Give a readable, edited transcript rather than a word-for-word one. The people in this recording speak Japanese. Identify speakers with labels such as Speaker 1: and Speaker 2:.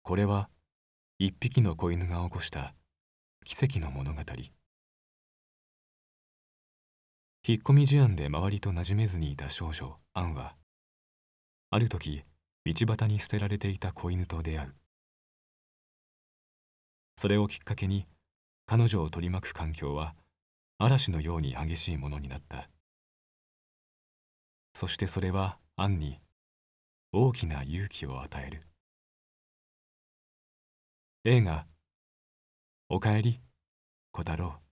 Speaker 1: これは一匹の子犬が起こした奇跡の物語。引っ込み思案で周りと馴染めずにいた少女アンは、ある時道端に捨てられていた子犬と出会う。それをきっかけに彼女を取り巻く環境は嵐のように激しいものになった。そしてそれはアンに大きな勇気を与える。映画「おかえり、小太郎」。